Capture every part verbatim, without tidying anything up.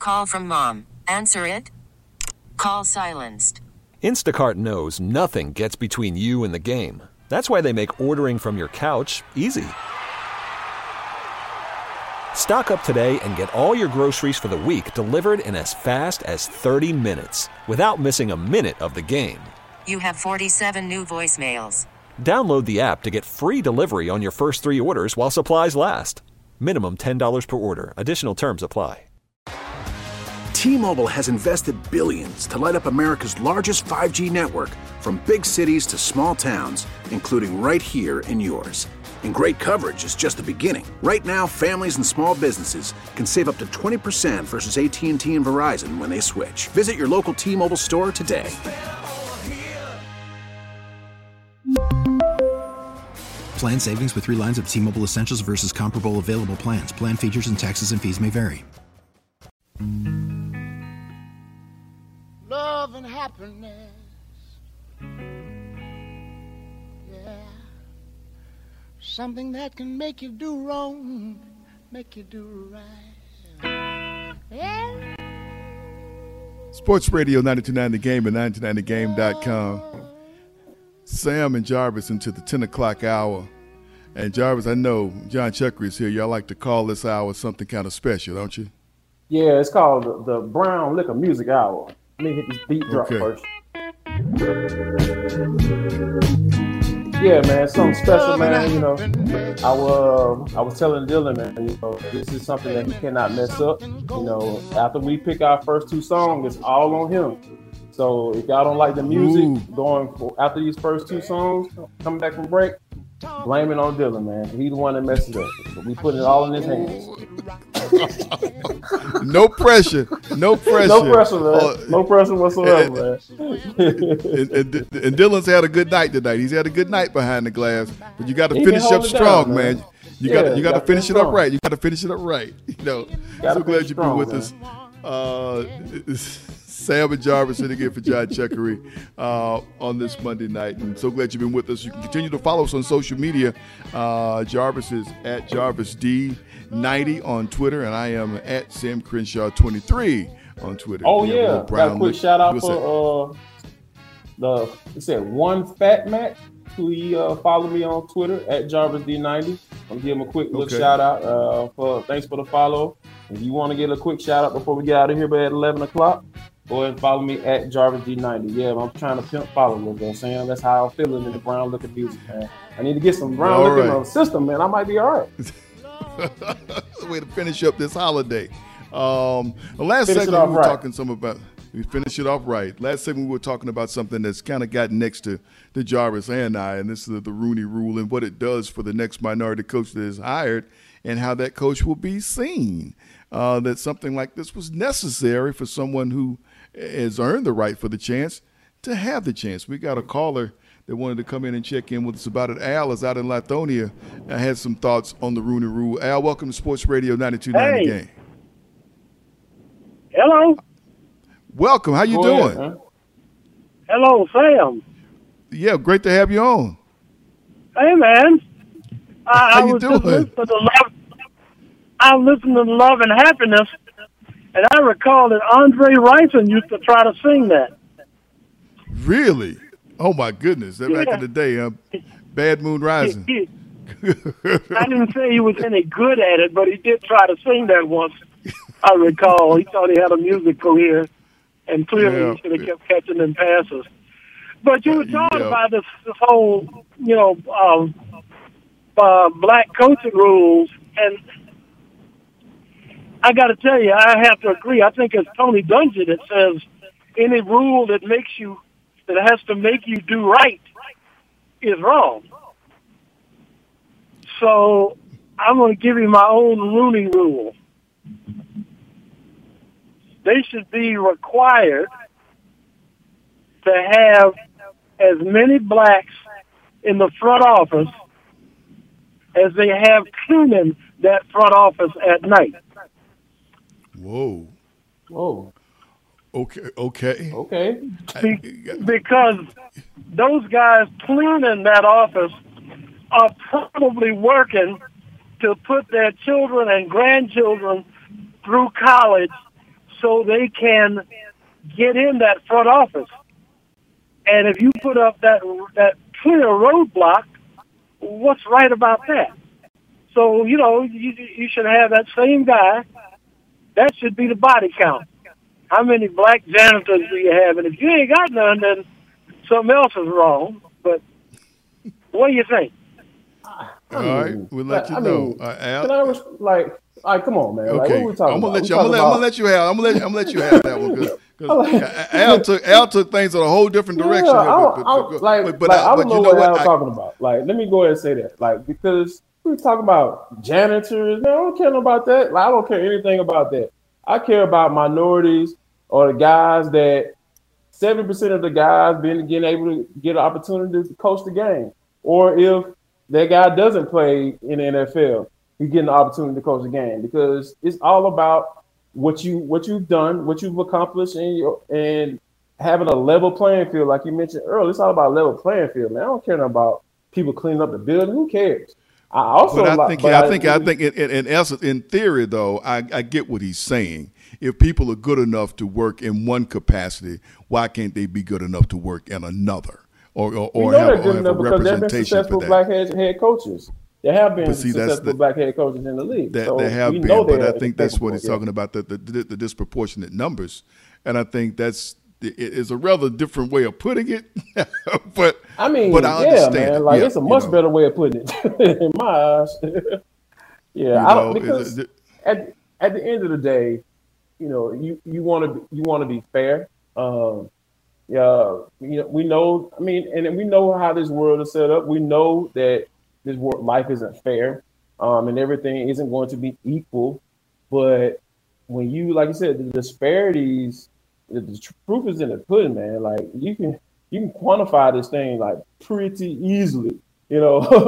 call from mom. Answer it. Call silenced. Instacart knows nothing gets between you and the game. That's why they make ordering from your couch easy. Stock up today and get all your groceries for the week delivered in as fast as thirty minutes without missing a minute of the game. You have forty-seven new voicemails. Download the app to get free delivery on your first three orders while supplies last. Minimum ten dollars per order. Additional terms apply. T-Mobile has invested billions to light up America's largest five G network, from big cities to small towns, including right here in yours. And great coverage is just the beginning. Right now, families and small businesses can save up to twenty percent versus A T and T and Verizon when they switch. Visit your local T-Mobile store today. Plan savings with three lines of T-Mobile Essentials versus comparable available plans. Plan features and taxes and fees may vary. Love and happiness. Yeah. Something that can make you do wrong, make you do right. Yeah. Sports Radio ninety-two point nine The Game and ninety-two point nine the game dot com. Sam and Jarvis into the ten o'clock hour. And Jarvis, I know John Chuckery is here. Y'all like to call this hour something kind of special, don't you? Yeah, it's called the, the Brown Liquor Music Hour. Let me hit this beat drop Okay. first. Yeah, man, something special, man. You know, I was I was telling Dylan, man, you know, this is something that he cannot mess up. You know, after we pick our first two songs, it's all on him. So if y'all don't like the music Ooh. going for, after these first two songs, coming back from break, blame it on Dylan, man. He's the one that messes up. But we put it all in his hands. No pressure. No pressure. No pressure, man. Uh, no pressure whatsoever, and, man. and, and, and Dylan's had a good night tonight. He's had a good night behind the glass. But you got to He finish can hold up it strong, down, man. man. You Yeah, got you got to gotta finish finish it up strong. right. You got to finish it up right. You know. Gotta So glad finish you've been strong, with man. us. Uh, Sam and Jarvis in again for John Chuckery uh, on this Monday night. And so glad you've been with us. You can continue to follow us on social media. Uh, Jarvis is at Jarvis D ninety on Twitter, and I am at Sam Crenshaw twenty-three on Twitter. Oh We have a yeah, little got brown a quick lip. shout out What's that? for uh the it said one Fat Mac who he uh, follow me on Twitter at Jarvis D ninety. I'm give him a quick little Okay. shout out uh, for thanks for the follow. If you want to get a quick shout out before we get out of here, but at eleven o'clock, go ahead and follow me at Jarvis D ninety. Yeah, I'm trying to pimp followers, though, Sam. That's how I'm feeling in the brown liquor music, man. I need to get some brown All liquor in right. my system, man. I might be all right. Way to finish up this holiday. Um, the last Finish it segment off we were right. talking some about. We finish it off right. Last segment we were talking about something that's kind of got next to, to Jarvis and I, and this is the, the Rooney Rule and what it does for the next minority coach that is hired, and how that coach will be seen. Uh, that something like this was necessary for someone who has earned the right for the chance to have the chance. We got a caller that wanted to come in and check in with us about it. Al is out in Lithonia. I had some thoughts on the Rooney Rule. Al, welcome to Sports Radio ninety-two point nine Hey. The Game. Hello. Welcome. How you Go doing? ahead, man. Hello, Sam. Yeah, great to have you on. Hey, man. I, How I you was just doing? listening to love. I was listening to Love and Happiness, and I recall that Andre Rison used to try to sing that. Really? Oh my goodness! That back Yeah. in the day, huh? Bad Moon Rising. He- I didn't say he was any good at it, but he did try to sing that once. I recall. He thought he had a music career, and clearly Yeah. he should have kept catching them passes. But you were talking Yeah. about this, this whole, you know, um, uh, black coaching rules, and I got to tell you, I have to agree. I think it's Tony Dungy that says any rule that makes you, that has to make you do right is wrong. So I'm going to give you my own Rooney Rule. They should be required to have as many blacks in the front office as they have cleaning that front office at night. Whoa. Whoa. Okay. Okay. Okay. Be- because those guys cleaning that office are probably working to put their children and grandchildren through college so they can get in that front office. And if you put up that that clear roadblock, what's right about that? So, you know, you, you should have that same guy. That should be the body count. How many black janitors do you have? And if you ain't got none, then something else is wrong. But what do you think? I All mean, right, we'll let you I know. Mean, uh, Al? Can I res- like, all right, come on, man. Okay, like, what are we talking I'm gonna about? let we you. I'm gonna let, I'm gonna let you have. I'm gonna let. I'm gonna let you have that one because Al took Al took things in a whole different direction. Yeah, here, I, but, but, I, but, like, but, but, like, I, I but don't you know know what what? Al's I, talking about. Like, let me go ahead and say that. Like, because we're talking about janitors. Man, I don't care about that. Like, I don't care anything about that. I care about minorities or the guys that seventy percent of the guys being getting able to get an opportunity to coach the game, or if that guy doesn't play in the N F L, he's getting the opportunity to coach the game, because it's all about what you what you've done, what you've accomplished, and your, and having a level playing field, like you mentioned earlier. It's all about level playing field, man. I don't care about people cleaning up the building. Who cares? I also, but I think, but I think, I, I think, in, in, in essence, in theory, though, I, I get what he's saying. If people are good enough to work in one capacity, why can't they be good enough to work in another, or or, or know have, they're good or have a enough because there have been representation successful for that? black head, head coaches. There have been see, successful the, black head coaches in the league. That, so there have we been, know but I think that's what he's yeah. talking about, the, the, the, the disproportionate numbers. And I think that's it is a rather different way of putting it. but I mean, but I yeah, understand man, it. like yeah, it's a much know. better way of putting it in my eyes. yeah, You I don't, know, because it, at at the end of the day, you know, you you want to you want to be fair. Um, yeah, you know, we know. I mean, and we know how this world is set up. We know that this world life isn't fair, um, and everything isn't going to be equal. But when you, like you said, the disparities, the, the proof is in the pudding, man. Like you can you can quantify this thing like pretty easily. You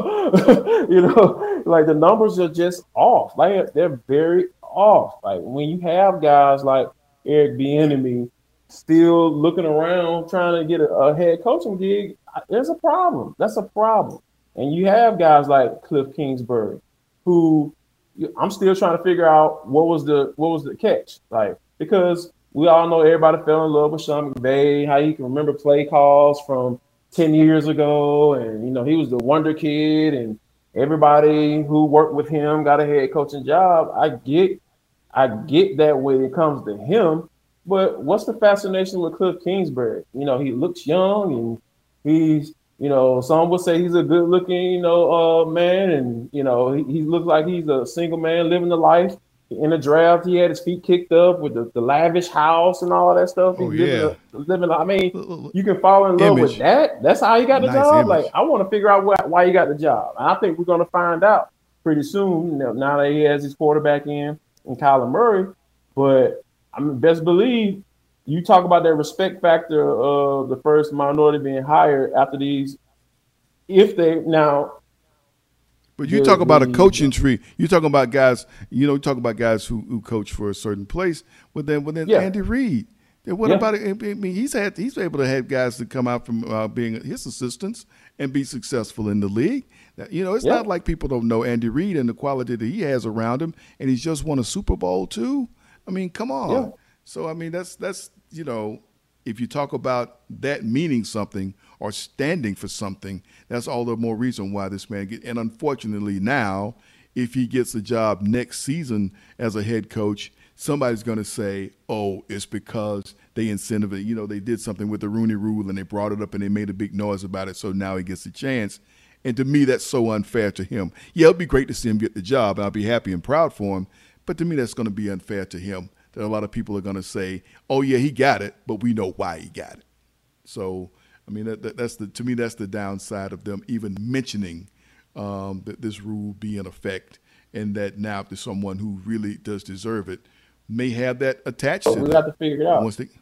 know, you know, like the numbers are just off. Like they're very off. Like when you have guys like Eric Bieniemy still looking around trying to get a, a head coaching gig, there's a problem. That's a problem. And you have guys like Cliff Kingsbury, who I'm still trying to figure out what was the what was the catch. Like, because we all know everybody fell in love with Sean McVay, how you can remember play calls from ten years ago, and you know he was the wonder kid, and everybody who worked with him got a head coaching job. I get, I get that when it comes to him, but what's the fascination with Cliff Kingsbury? You know, he looks young, and he's, you know, some would say he's a good-looking, you know, uh, man, and you know he, he looks like he's a single man living the life. In the draft, he had his feet kicked up with the, the lavish house and all that stuff. Oh, He's yeah. living, living. I mean, you can fall in love Image. with that. That's how he got the Nice job. image. Like, I want to figure out why, why he got the job. And I think we're going to find out pretty soon. You know, now that he has his quarterback in, in Kyler Murray. But I mean, best believe you talk about that respect factor of the first minority being hired after these. If they now. But you the- talk about a the- coaching tree. You talking about guys. You know, you talk about guys who, who coach for a certain place. But then, but then Yeah. Andy Reid. Then what Yeah. about it? I mean, he's had he's able to have guys to come out from uh, being his assistants and be successful in the league. Now, you know, it's Yeah. not like people don't know Andy Reid and the quality that he has around him, and he's just won a Super Bowl too. I mean, come on. Yeah. So I mean, that's that's you know, if you talk about that meaning something or standing for something, that's all the more reason why this man get. And unfortunately now, if he gets a job next season as a head coach, somebody's going to say, oh, it's because they incentivized, you know, they did something with the Rooney Rule and they brought it up and they made a big noise about it, so now he gets a chance. And to me, that's so unfair to him. Yeah, it'd be great to see him get the job, and I'll be happy and proud for him, but to me, that's going to be unfair to him. That a lot of people are going to say, oh, yeah, he got it, but we know why he got it. So, I mean, that, that, that's the to me, that's the downside of them even mentioning um, that this rule be in effect, and that now if there's someone who really does deserve it, may have that attached But to we them. got to figure it out. Once they,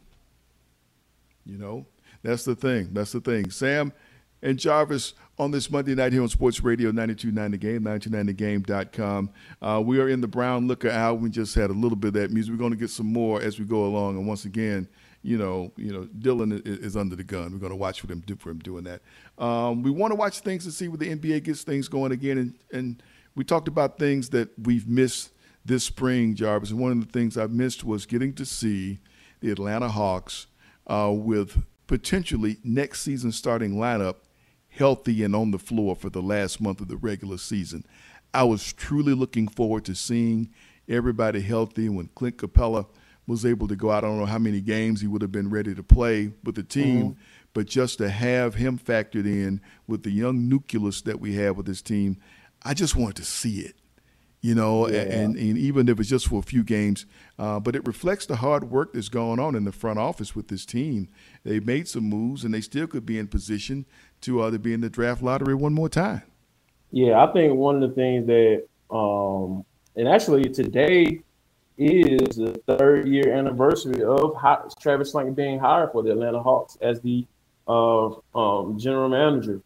you know, that's the thing. That's the thing. Sam and Jarvis on this Monday night here on Sports Radio ninety-two point nine The Game, ninety-two point nine the game dot com. Uh, we are in the Brown Liquor Hour. We just had a little bit of that music. We're going to get some more as we go along. And once again, you know, you know, Dylan is, is under the gun. We're going to watch for him, for him doing that. Um, we want to watch things to see where the N B A gets things going again. And, and we talked about things that we've missed this spring, Jarvis, and one of the things I missed was getting to see the Atlanta Hawks uh, with potentially next season starting lineup healthy and on the floor for the last month of the regular season. I was truly looking forward to seeing everybody healthy. When Clint Capella was able to go out, I don't know how many games he would have been ready to play with the team, mm-hmm. but just to have him factored in with the young nucleus that we have with this team, I just wanted to see it. You know, yeah. and, and even if it's just for a few games, uh, but it reflects the hard work that's going on in the front office with this team. They made some moves, and they still could be in position to uh, to be in the draft lottery one more time. Yeah, I think one of the things that, um, and actually today is the third year anniversary of Travis Schlenk being hired for the Atlanta Hawks as the uh, um, general manager.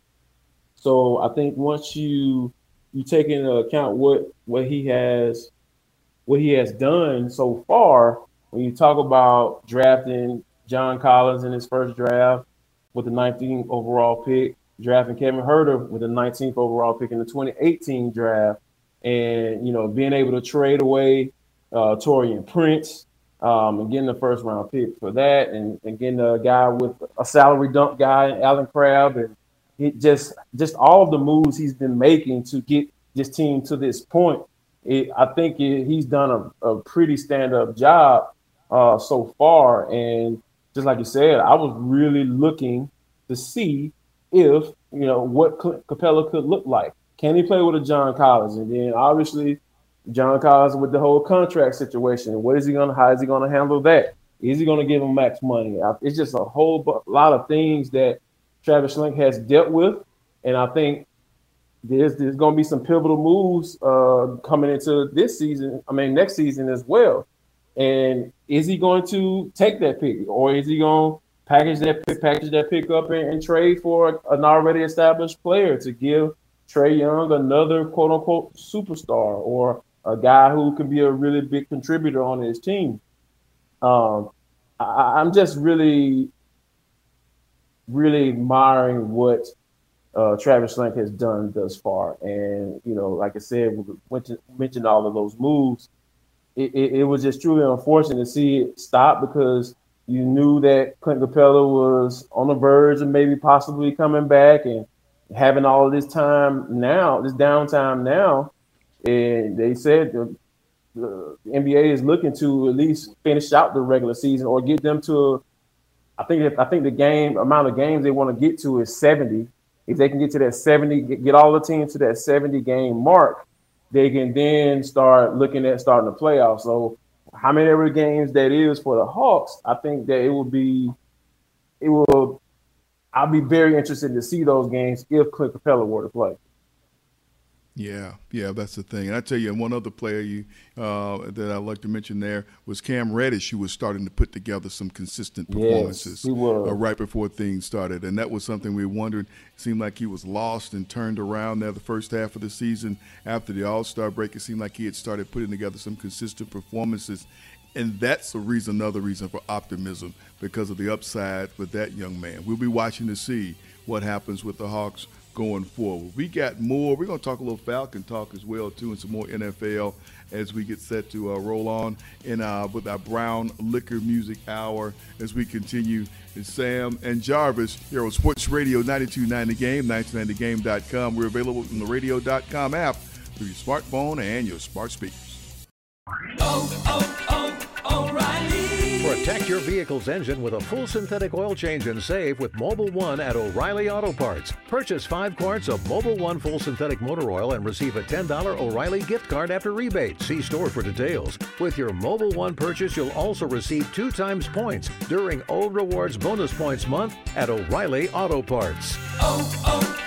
So I think once you you take into account what what he has what he has done so far, when you talk about drafting John Collins in his first draft with the nineteenth overall pick, drafting Kevin Huerter with the nineteenth overall pick in the twenty eighteen draft, and you know being able to trade away uh, Taurean Prince um, and getting the first round pick for that, and, and getting a guy with a salary dump guy, Alan Crabb, and It just just all of the moves he's been making to get this team to this point. It, I think it, he's done a, a pretty stand-up job uh, so far. And just like you said, I was really looking to see if, you know, what Capella could look like. Can he play with a John Collins? And then obviously John Collins with the whole contract situation. What is he going to, how is he going to handle that? Is he going to give him max money? It's just a whole lot of things that Travis Schlenk has dealt with, and I think there's there's going to be some pivotal moves uh, coming into this season. I mean, next season as well. And is he going to take that pick, or is he going to package that pick, package that pick up and, and trade for an already established player to give Trae Young another quote unquote superstar or a guy who can be a really big contributor on his team? Um, I, I'm just really. really admiring what uh, Travis Schlenk has done thus far. And, you know, like I said, we mentioned, mentioned all of those moves. It, it, it was just truly unfortunate to see it stop because you knew that Clint Capella was on the verge of maybe possibly coming back and having all of this time now, this downtime now. And they said the, the N B A is looking to at least finish out the regular season or get them to a I think I think the game amount of games they want to get to is seventy. If they can get to that seventy, get, get all the teams to that seventy game mark, they can then start looking at starting the playoffs. So how many ever games that is for the Hawks, I think that it will be, it will, I'll be very interested to see those games if Clint Capella were to play. Yeah, yeah, that's the thing. And I tell you, one other player you uh, that I'd like to mention there was Cam Reddish, who was starting to put together some consistent performances yes, uh, right before things started. And that was something we wondered. It seemed like he was lost and turned around there the first half of the season. After the All-Star break, it seemed like he had started putting together some consistent performances. And that's a reason, another reason for optimism because of the upside with that young man. We'll be watching to see what happens with the Hawks going forward. We got more. We're going to talk a little Falcon talk as well, too, and some more N F L as we get set to uh, roll on in uh, with our Brown Liquor Music Hour as we continue. It's Sam and Jarvis here on Sports Radio ninety-two point nine The Game, ninety-two point nine the game dot com. We're available in the radio dot com app through your smartphone and your smart speakers. Oh, oh, oh, O'Reilly. Protect your vehicle's engine with a full synthetic oil change and save with Mobil one at O'Reilly Auto Parts. Purchase five quarts of Mobil one full synthetic motor oil and receive a ten dollars O'Reilly gift card after rebate. See store for details. With your Mobil one purchase, you'll also receive two times points during O Rewards Bonus Points Month at O'Reilly Auto Parts. Oh, oh.